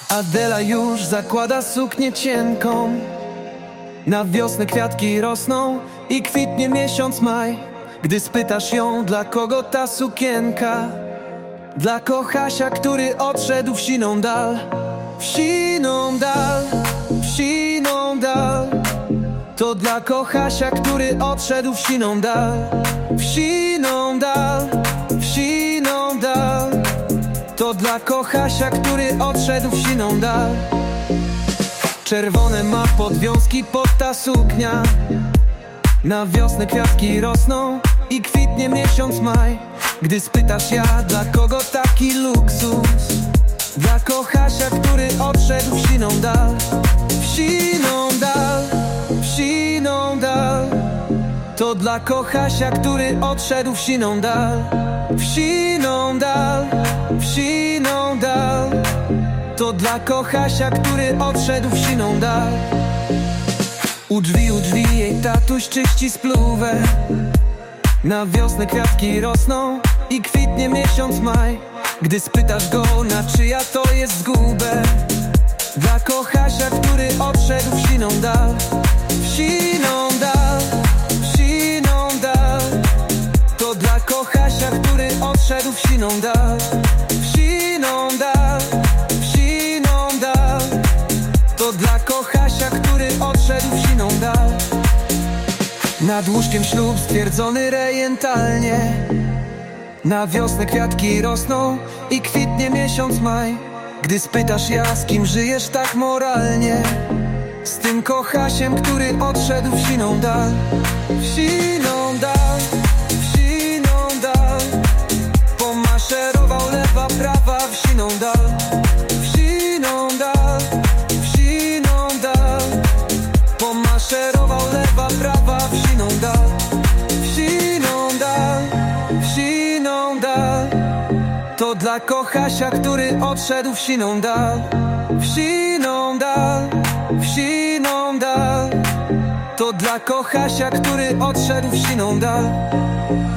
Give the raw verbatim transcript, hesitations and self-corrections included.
Adela już zakłada suknię cienką. Na wiosnę kwiatki rosną i kwitnie miesiąc maj. Gdy spytasz ją, dla kogo ta sukienka, dla kochasia, który odszedł w siną dal. W siną dal, w siną dal. To dla kochasia, który odszedł w siną dal. W siną dal, w siną dal. To dla kochasia, który odszedł w siną dal. Czerwone ma podwiązki pod ta suknia. Na wiosnę kwiatki rosną i kwitnie miesiąc maj. Gdy spytasz ja, dla kogo taki luksus, dla kochasia, który odszedł w siną dal. W siną dal, w siną dal. To dla kochasia, który odszedł w siną dal. W siną dal, w siną dal. To dla kochasia, który odszedł w siną dal. U drzwi, u drzwi jej tatuś czyści spluwę. Na wiosnę kwiatki rosną i kwitnie miesiąc maj. Gdy spytasz go, na czyja to jest zgubę, dla kochasia, który odszedł w siną dal. W siną dal, w siną dal. To dla kochasia, który odszedł w siną dal. W siną dal, w siną dal. To dla kochasia, który odszedł w siną dal. Nad łóżkiem ślub stwierdzony rejentalnie. Na wiosnę kwiatki rosną i kwitnie miesiąc maj. Gdy spytasz ja, z kim żyjesz tak moralnie, z tym kochasiem, który odszedł w siną dal. W siną dal, w siną dal. Pomaszerował lewa, prawa w siną dal. W siną dal, w siną dal. Pomaszerował lewa, prawa w siną dal. W siną dal, w siną dal. To dla kochasia, który odszedł w siną dal. W siną dal, w siną dal. To dla kochasia, który odszedł w siną dal.